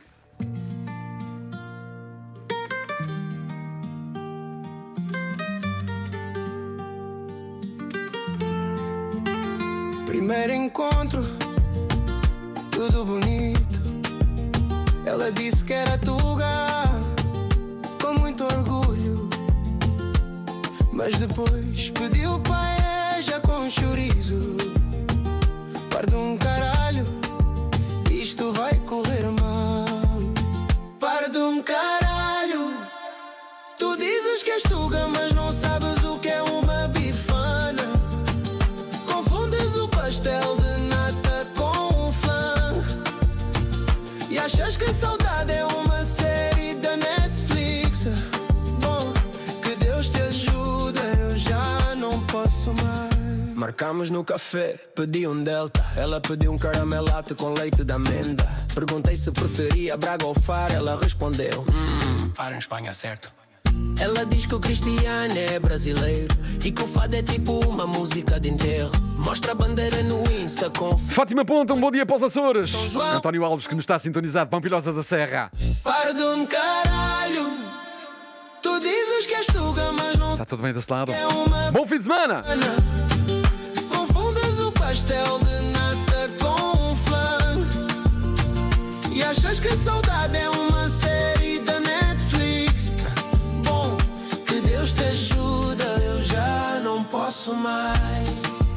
Primeiro encontro, tudo bonito. Ela disse que era tuga, com muito orgulho. Mas depois pediu paella com chorizo. Parto um caralho, isto vai correr mal. Parto um caralho. Tu dizes que és tuga, mas não sabes o que é uma bifana. Confundes o pastel de nata com um flan e achas que a saudade é uma série da Netflix. Bom, que Deus te ajuda, eu já não posso mais. Marcamos no café, pedi um delta. Ela pediu um caramelato com leite de amêndoa. Perguntei se preferia Braga ou Faro. Ela respondeu, Faro em Espanha, certo? Ela diz que o Cristiano é brasileiro e que o fado é tipo uma música de enterro. Mostra a bandeira no Insta com Fátima Ponta, um bom dia para os Açores. António Alves, que nos está sintonizado, Pampilhosa da Serra. Pardon, caralho. Tu dizes que és tuga, mas não. Está tudo bem desse lado? Bom fim de semana! Confundes o pastel de nata com um flan e achas que a saudade é uma série posso mais.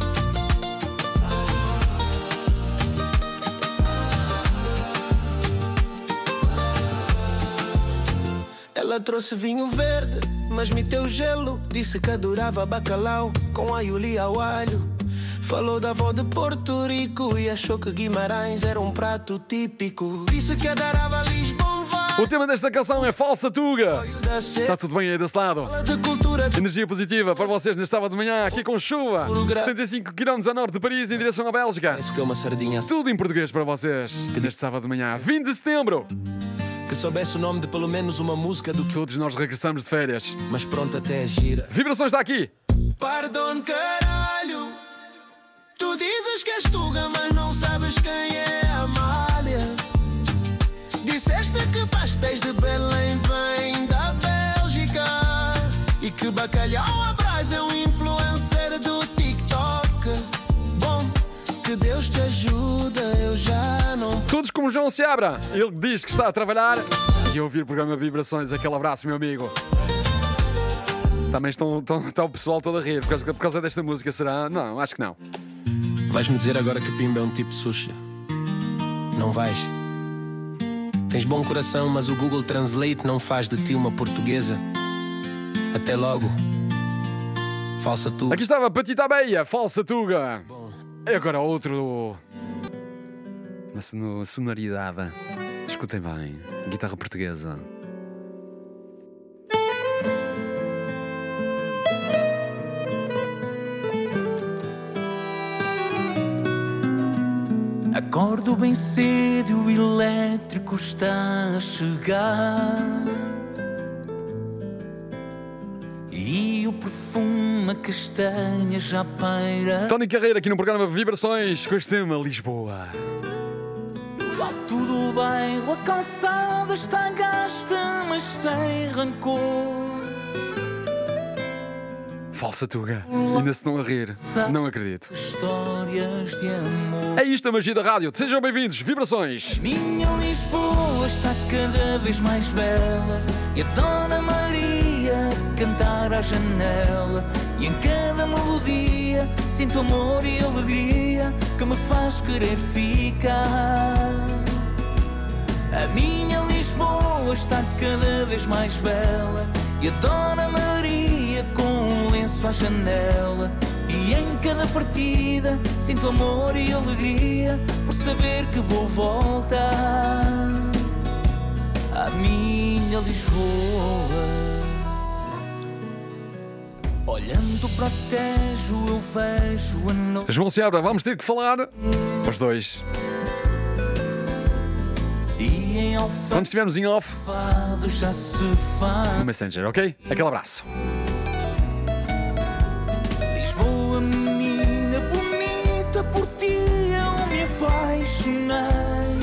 Ela trouxe vinho verde, mas meteu gelo. Disse que adorava bacalhau com aioli ao alho. Falou da avó de Porto Rico e achou que Guimarães era um prato típico. Disse que adorava Lisboa. O tema desta canção é Falsa Tuga. Está tudo bem aí desse lado? Energia positiva para vocês neste sábado de manhã, aqui com chuva. 75 km a norte de Paris, em direção à Bélgica. Que é uma sardinha. Tudo em português para vocês neste sábado de manhã, 20 de setembro. Que soubesse o nome de pelo menos uma música do que... Todos nós regressamos de férias. Mas pronto, até gira. Vibrações está aqui. Pardon, caralho. Tu dizes que és Tuga, mas não sabes quem é a Amália. Disseste que pastéis de Belém vêm da Bélgica e que bacalhau à brás é um influencer do TikTok. Bom, que Deus te ajuda, eu já não... Todos como João Seabra. Ele diz que está a trabalhar e a ouvir o programa Vibrações. Aquele abraço, meu amigo. Também está o pessoal todo a rir por causa desta música, será? Não, acho que não. Vais-me dizer agora que Pimba é um tipo de sushi? Não vais? Tens bom coração, mas o Google Translate não faz de ti uma portuguesa. Até logo. Falsa Tuga. Aqui estava Patita Beia, Falsa Tuga. E agora outro... Uma sonoridade. Escutem bem. Guitarra portuguesa. Acordo bem cedo e o elétrico está a chegar. E o perfume a castanha já paira. Tony Carreira aqui no programa Vibrações com este tema Lisboa. Do alto do bairro a calçada está gasta, mas sem rancor. Falsa Tuga. Ainda se estão a rir. Não acredito. Histórias de amor. É isto a magia da rádio. Sejam bem-vindos. Vibrações. Minha Lisboa está cada vez mais bela e a Dona Maria cantar à janela. E em cada melodia sinto amor e alegria que me faz querer ficar. A minha Lisboa está cada vez mais bela e a Dona Maria com um lenço à janela. E em cada partida sinto amor e alegria por saber que vou voltar à minha Lisboa. Olhando para o Tejo eu vejo a noite. João Seabra, vamos ter que falar os dois. E em Alfado, quando estivermos em off, já se faz no Messenger, ok? Aquele abraço. Lisboa, menina bonita, por ti eu me apaixonei.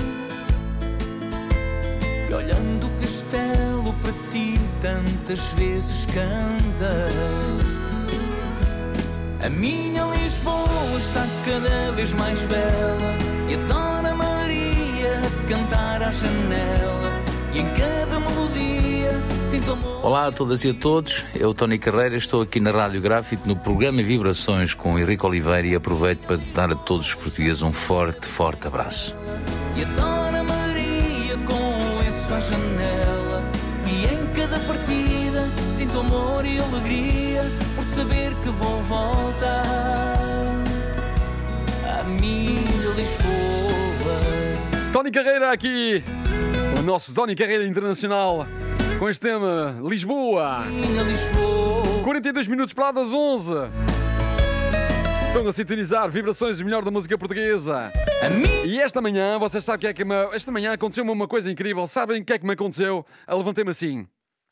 E olhando o castelo para ti tantas vezes cantei. A minha Lisboa está cada vez mais bela e a Dona Maria a cantar à janela. E em cada melodia sinto amor. Olá a todas e a todos, eu Tony Carreira, estou aqui na Rádio Grafite no programa Vibrações com Henrique Oliveira e aproveito para dar a todos os portugueses um forte, forte abraço. E a Dona Maria com um lenço à janela. E em cada partida sinto amor e alegria por saber que vou voltar à minha Lisboa. Tony Carreira aqui, o nosso Tony Carreira Internacional, com este tema Lisboa. 42 minutos para lá das 11. Estão a sintonizar Vibrações, o melhor da música portuguesa. E esta manhã, vocês sabem o que é que esta manhã aconteceu-me uma coisa incrível. Sabem o que é que me aconteceu? Eu levantei-me assim.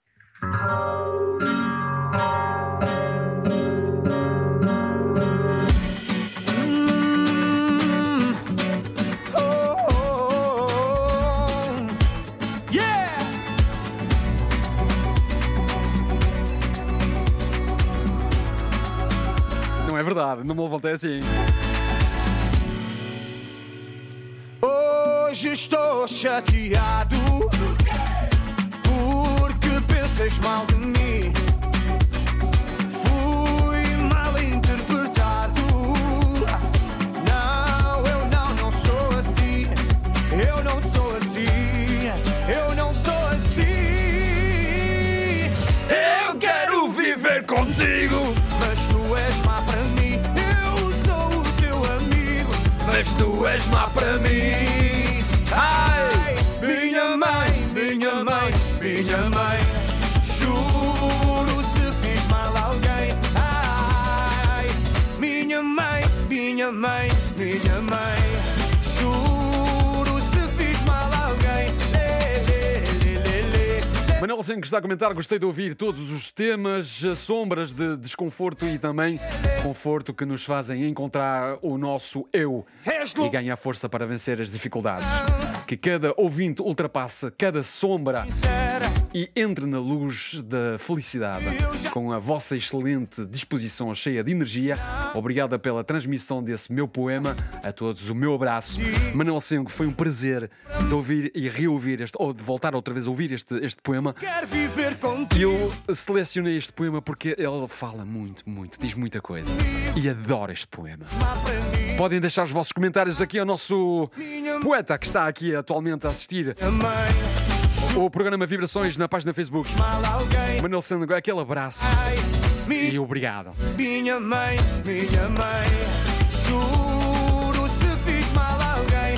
Não é verdade, não me levantei assim. Hoje estou chateado porque pensas mal de mim. Fui mal entendido. tu és má para mim. Ai, minha mãe, minha mãe, minha mãe. Juro se fiz mal a alguém. Ai, minha mãe, minha mãe, minha mãe. Juro se fiz mal a alguém. Manuel Senhor que está a comentar, gostei de ouvir todos os temas, sombras de desconforto e também conforto que nos fazem encontrar o nosso eu e ganhar força para vencer as dificuldades. Que cada ouvinte ultrapasse cada sombra e entre na luz da felicidade com a vossa excelente disposição cheia de energia. Obrigada pela transmissão desse meu poema. A todos o meu abraço. Manuel Senhor, foi um prazer de ouvir e reouvir ou de voltar outra vez a ouvir este poema. Quero viver contigo. E eu selecionei este poema porque ele fala muito, diz muita coisa. E adoro este poema. Podem deixar os vossos comentários aqui ao nosso poeta que está aqui atualmente a assistir o programa Vibrações na página Facebook. Manuel Senhor, aquele abraço e obrigado. Minha mãe, juro se fiz mal a alguém.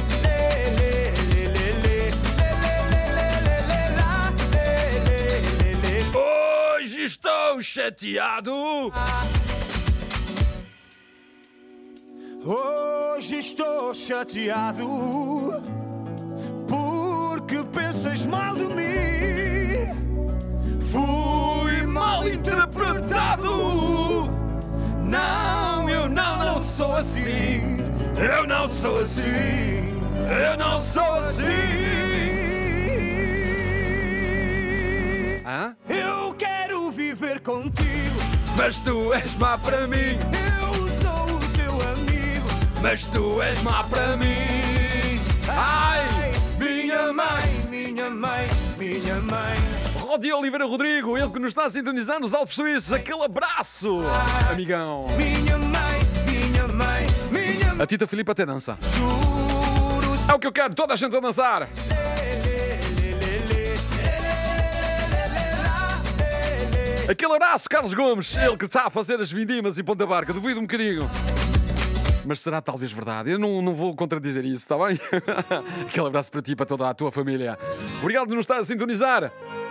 Hoje estou chateado. Hoje estou chateado porque pensas mal de mim. Fui mal interpretado. Não, eu não sou assim. Eu não sou assim. Eu não sou assim. Hã? Eu quero viver contigo, mas tu és má para mim. Eu sou o teu amigo, mas tu és má para mim. Ai, minha mãe, minha mãe, minha mãe. Rodi Oliveira Rodrigo, ele que nos está a sintonizar nos Alpes Suíços. Aquele abraço, amigão. Minha mãe, minha mãe, minha mãe. A Tita Filipe até dança. É o que eu quero, toda a gente a dançar. Aquele abraço, Carlos Gomes, ele que está a fazer as vindimas em Ponta Barca. Duvido um bocadinho. Mas será talvez verdade. Eu não vou contradizer isso, está bem? Aquele abraço para ti e para toda a tua família. Obrigado por nos estar a sintonizar.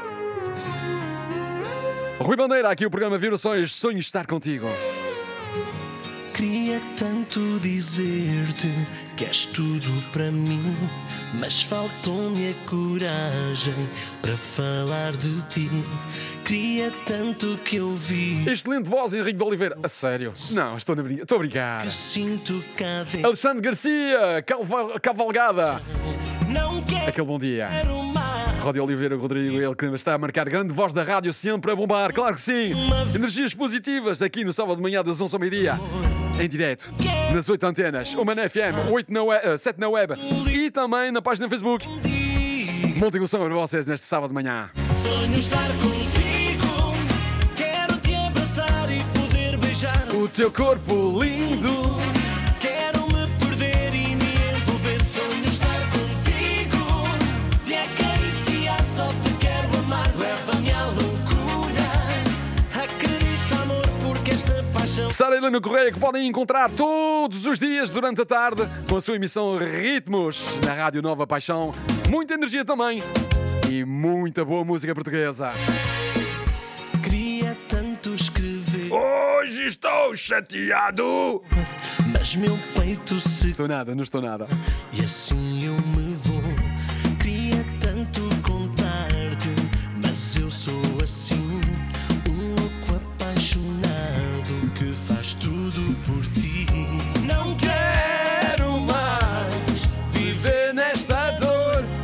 Rui Bandeira, aqui o programa Vibrações. Sonho estar contigo. Queria tanto dizer-te que és tudo para mim, mas faltou-me a coragem para falar de ti. Queria tanto que eu vi. Excelente voz, Henrique de Oliveira. A sério? Não, estou a brincar. Sinto cada... Alexandre Garcia, Cavalgada. Não quero. Aquele bom dia. Rodi Oliveira Rodrigo, ele que está a marcar grande voz da rádio sempre a bombar. Claro que sim. Energias positivas aqui no sábado de manhã das 11 ao meio-dia. Em direto, nas 8 antenas. Uma na FM, 7 na web e também na página Facebook. Montem o som para vocês neste sábado de manhã. Sonho estar contigo, quero te abraçar e poder beijar o teu corpo lindo. Quero me perder e me envolver. Sonho estar contigo, te acariciar, só te quero amar. Leva-me à loucura, acredita amor, porque esta paixão. Sara Helena Correia, que podem encontrar todos os dias durante a tarde com a sua emissão Ritmos na Rádio Nova Paixão. Muita energia também. E muita boa música portuguesa. Queria tanto escrever. Hoje estou chateado, mas meu peito se... Estou nada, não estou nada. E assim eu me vou. Queria tanto contar-te, mas eu sou assim, um louco apaixonado que faz tudo por ti. Não quero mais viver nesta dor.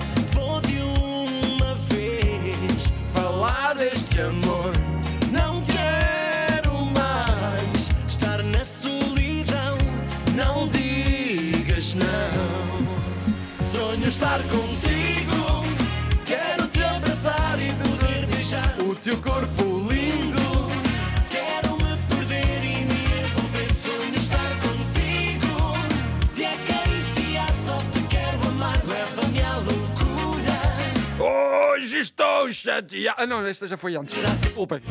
Deste amor, não quero mais estar na solidão. Não digas não. Sonho estar contigo, quero te abraçar e poder beijar o teu corpo lindo. Quero me perder e me envolver. Sonho estar contigo, te acariciar, só te quero amar. Leva-me à loucura. Hoje estou chateado. Não, esta já foi antes. Desculpem.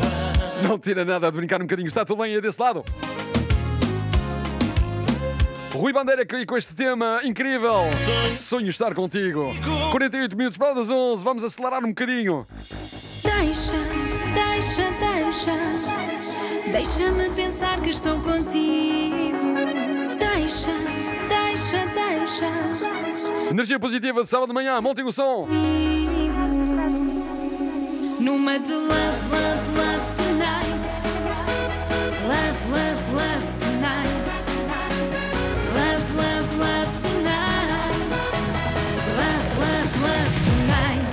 Não tira nada de brincar um bocadinho. Está tudo bem aí desse lado? Rui Bandeira aqui com este tema incrível. Sonho estar contigo. 48 minutos para das 11. Vamos acelerar um bocadinho. Deixa-me pensar que estou contigo. Deixa. Energia positiva de sábado de manhã. Montem o som. Numa de love tonight. Love tonight. Love tonight. Love tonight.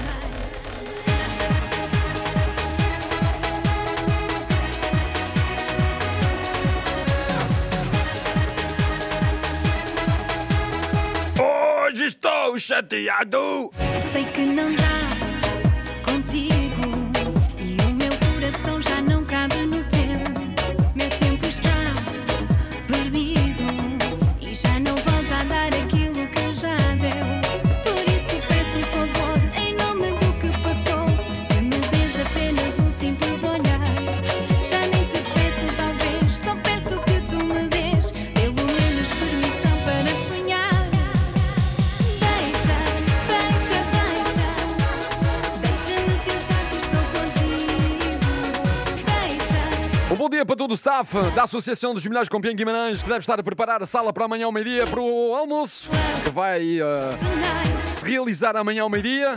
Hoje estou chateado. Sei que não dá contigo e o meu coração já não cabe no teu. Meu tempo está perdido e já não volta a dar aquilo que já deu. Por isso peço um favor em nome do que passou, que me des apenas um simples olhar. Já nem te peço talvez, só peço que tu me des pelo menos permissão para sonhar. Um bom dia para todo o staff da Associação dos Milhares Compiègne Guimarães, que deve estar a preparar a sala para amanhã ao meio-dia para o almoço, que vai se realizar amanhã ao meio-dia.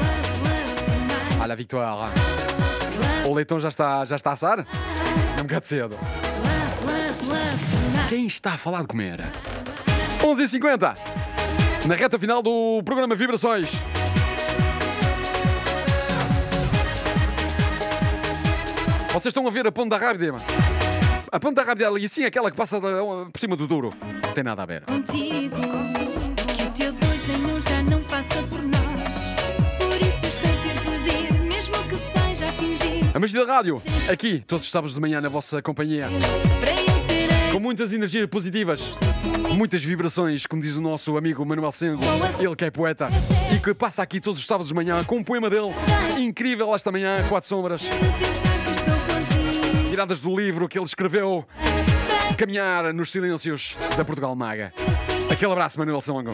À la victoire. O leitão já está a assar? É um bocado cedo. Quem está a falar de comer? 11h50, na reta final do programa Vibrações. Vocês estão a ver a Ponta Rábida? A Ponta Rábida ali, sim, aquela que passa por cima do Douro. Não tem nada a ver. Contigo, que o teu 2 em 1 já não passa por nós. Por isso estou-te a pedir, mesmo que seja a fingir. A magia da rádio, aqui, todos os sábados de manhã na vossa companhia. Com muitas energias positivas, muitas vibrações, como diz o nosso amigo Manuel Sengo, ele que é poeta, e que passa aqui todos os sábados de manhã com um poema dele, incrível esta manhã, 4 sombras. Tiradas do livro que ele escreveu, Caminhar nos Silêncios da Portugal Maga. Aquele abraço, Manuel Songo.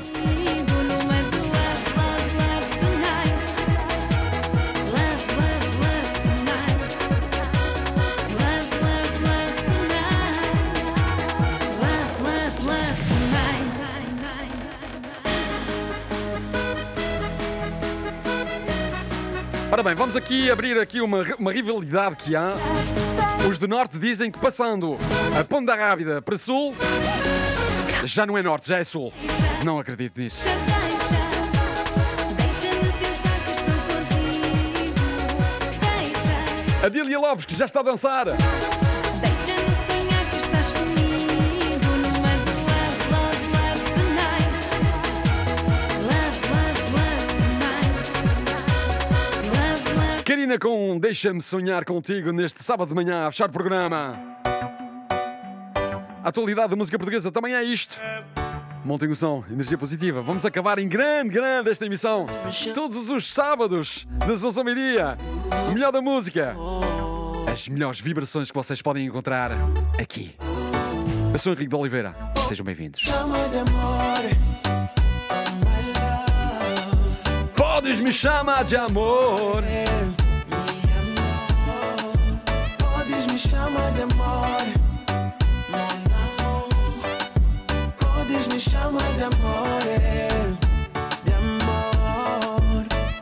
Ora bem, vamos aqui abrir aqui uma rivalidade que há. Os de Norte dizem que passando a Ponta Rábida para Sul, já não é Norte, já é Sul. Não acredito nisso. A Dília Lopes, que já está a dançar. Deixa-me sonhar que estás comigo numa de love tonight. Love tonight. Karina com Deixa-me Sonhar Contigo neste sábado de manhã a fechar o programa. A atualidade da música portuguesa também é isto. Montem o som, energia positiva. Vamos acabar em grande esta emissão. Todos os sábados, das 11 ao meio-dia. O melhor da música. As melhores vibrações que vocês podem encontrar aqui. Eu sou Henrique de Oliveira. Sejam bem-vindos. Podes me chamar de amor. Podes me chamar de amor. Podes me chamar de amor, de amor.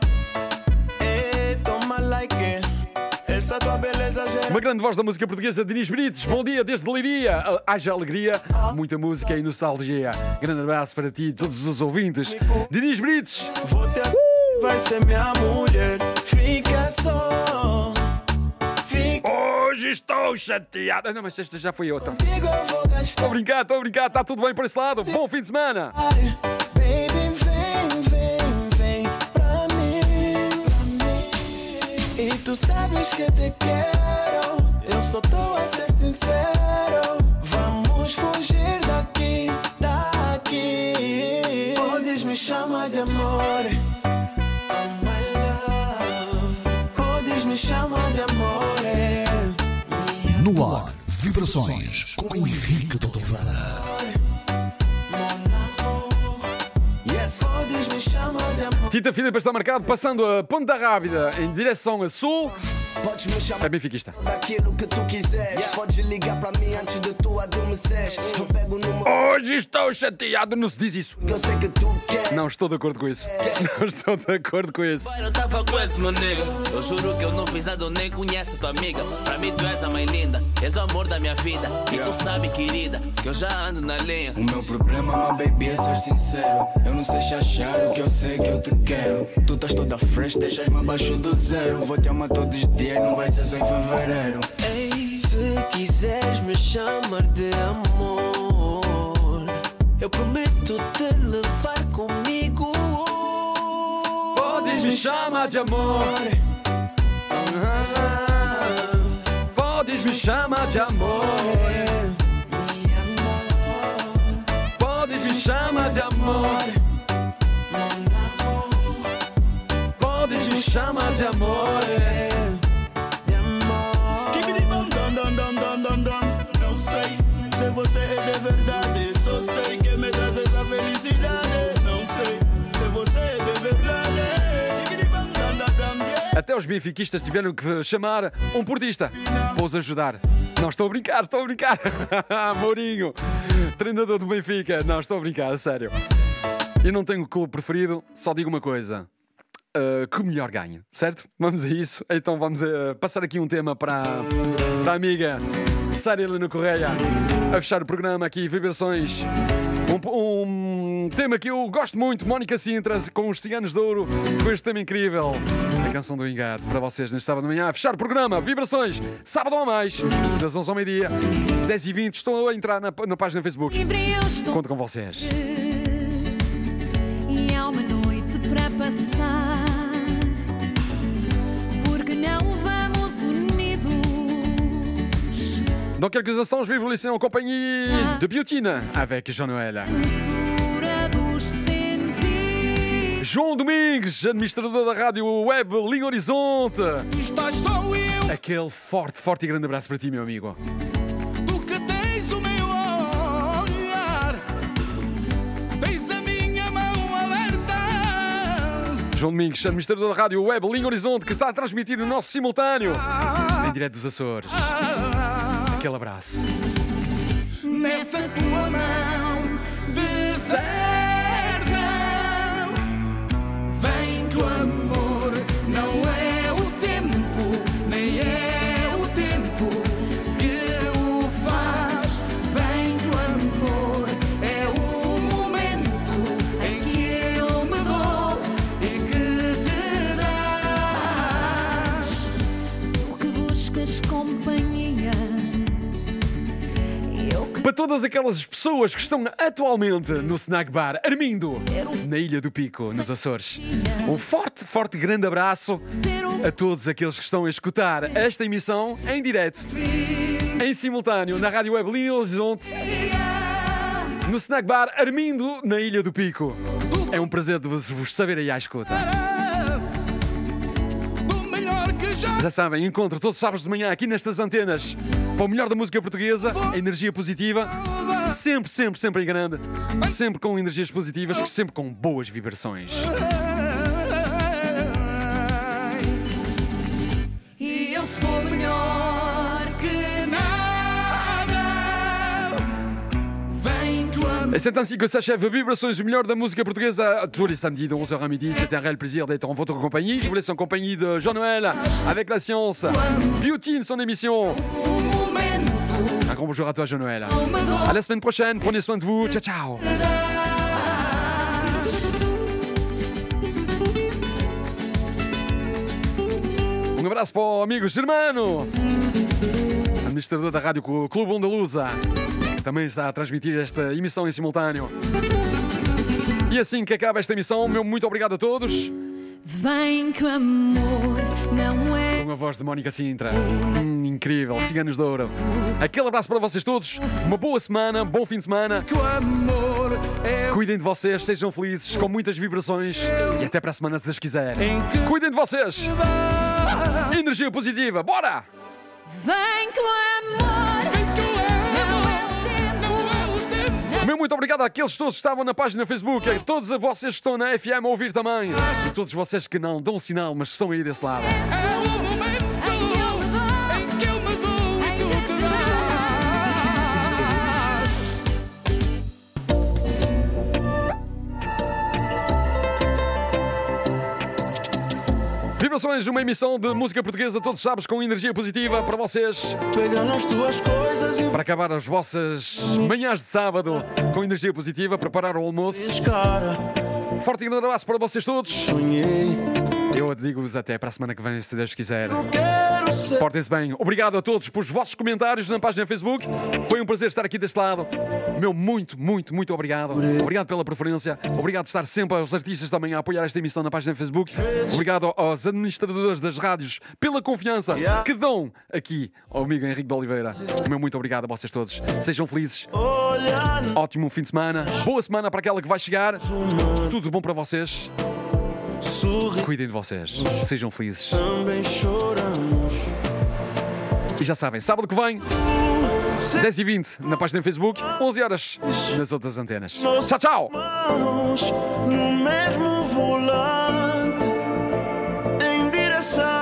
Toma like, essa tua beleza gera. Uma grande voz da música portuguesa, Dinis Brites. Bom dia desde Leiria. Haja alegria, muita música e nostalgia. Grande abraço para ti e todos os ouvintes. Dinis Brites. Vai ser minha mulher, fica só. Hoje estou chateado. Não, mas esta já foi outra. Estou a brincar, está tudo bem por esse lado. Bom fim de semana. Baby, vem pra mim. E tu sabes que te quero. Eu só tô a ser sincero. Vamos fugir daqui. Podes me chamar de amor. Podes me chamar de amor. No ar, vibrações com Henrique de Oliveira. Tita Filipe está marcado, passando a Ponta Rábida em direção a sul. É benfiquista. Daquilo que tu quiseres. Podes ligar para mim antes de tu adormeceres. Eu pego no Hoje estou chateado, não se diz isso. Eu sei que tu queres. Não estou de acordo com isso. Não estou de acordo com isso. Eu tava com esse, meu nega. Eu juro que eu não fiz nada, eu nem conheço tua amiga. Pra mim tu és a mãe linda, és o amor da minha vida. E tu sabe, querida, que eu já ando na linha. O meu problema, my baby, é ser sincero. Eu não sei achar o que eu sei que eu te quero. Tu estás toda fresh, deixas-me abaixo do zero. Vou te amar todos os dias, não vai ser só em fevereiro. Ei, se quiseres me chamar de amor, eu prometo te levar comigo. Podes me chamar de amor. Podes me chamar de amor. Podes me chamar de amor. Podes me chamar de amor. Não sei se você é de verdade. Só sei que me traz essa felicidade. Não sei se você é de verdade. Até os benfiquistas tiveram que chamar um portista. Vou-os ajudar. Não, estou a brincar, estou a brincar. Mourinho, treinador do Benfica. Não, estou a brincar, a sério. Eu não tenho clube preferido, só digo uma coisa. Que o melhor ganhe, certo? Vamos a isso. Então vamos passar aqui um tema para a amiga Sara Helena Correia a fechar o programa aqui, Vibrações. Um tema que eu gosto muito, Mónica Sintra, com os Ciganos de Ouro, com este tema incrível, a canção do Engate, para vocês neste sábado de manhã. A fechar o programa, Vibrações, sábado ou mais, das 11 ao meio-dia, 10h20. Estou a entrar na página do Facebook. Conto com vocês. E há uma noite para passar, porque não vamos unidos. Dans quelques instants, je vais vous laisser en compagnie de Biotina avec Jean-Noël. João Domingues, administrador da rádio web Linha Horizonte. Aquele forte, forte e grande abraço para ti, meu amigo. Tu que tens o meu olhar, tens a minha mão aberta. João Domingues, administrador da rádio web Linha Horizonte, que está a transmitir o nosso simultâneo em direto dos Açores. Aquele abraço. Nessa tua mão deserta, vem do amor. Não é o tempo, nem é o tempo que o faz. Vem do amor, é o momento em que eu me dou e que te dás. Tu que buscas companhia. Para todas aquelas pessoas que estão atualmente no Snack Bar Armindo, na Ilha do Pico, nos Açores. Um forte, forte grande abraço a todos aqueles que estão a escutar esta emissão em direto, em simultâneo, na Rádio Web Linha Horizonte, no Snack Bar Armindo, na Ilha do Pico. É um prazer de vos saber aí à escuta. Já sabem, encontro todos os sábados de manhã aqui nestas antenas para o melhor da música portuguesa, a energia positiva, sempre, sempre, sempre em grande, sempre com energias positivas, sempre com boas vibrações. E eu sou melhor que nada. Vem do amor. Et c'est ainsi que s'achève Vibrations, le meilleur de la musique portugaise, tous les samedis de 11h à midi. C'était un réel plaisir d'être en votre compagnie. Je vous laisse en compagnie de Jean-Noël avec la science. Beauty, son émission. Un grand bonjour à toi, Jean-Noël. À la semaine prochaine. Prenez soin de vous. Ciao, ciao. Um abraço para o amigo Germano, administrador da Rádio Clube Andaluza, que também está a transmitir esta emissão em simultâneo. E assim que acaba esta emissão, meu muito obrigado a todos. Vem que o amor não é. Com a voz de Mónica Sintra. Incrível, Ciganos de Ouro. Aquele abraço para vocês todos. Uma boa semana, bom fim de semana. Cuidem de vocês, sejam felizes, com muitas vibrações. E até para a semana, se Deus quiser. Cuidem de vocês. Energia positiva, bora! Vem que o amor. O meu Meu muito obrigado àqueles todos que estavam na página Facebook, a todos vocês que estão na FM a ouvir também, e todos vocês que não dão sinal, mas estão aí desse lado. Vibrações, uma emissão de música portuguesa, todos sabes, com energia positiva para vocês. Pega nas tuas coisas e para acabar as vossas manhãs de sábado com energia positiva, preparar o almoço. Forte e grande abraço para vocês todos. Sonhei. Eu digo-vos até para a semana que vem, se Deus quiser. Portem-se bem. Obrigado a todos pelos vossos comentários na página Facebook. Foi um prazer estar aqui deste lado. Meu muito, muito, muito obrigado. Obrigado pela preferência. Obrigado por estar sempre aos artistas também a apoiar esta emissão na página Facebook. Obrigado aos administradores das rádios pela confiança que dão aqui ao amigo Henrique de Oliveira. Meu muito obrigado a vocês todos. Sejam felizes. Ótimo fim de semana. Boa semana para aquela que vai chegar. Tudo bom para vocês. Cuidem de vocês. Sejam felizes. Também choramos. E já sabem, sábado que vem 10h20 na página do Facebook, 11h nas outras antenas. Tchau, tchau! No mesmo volante, em direção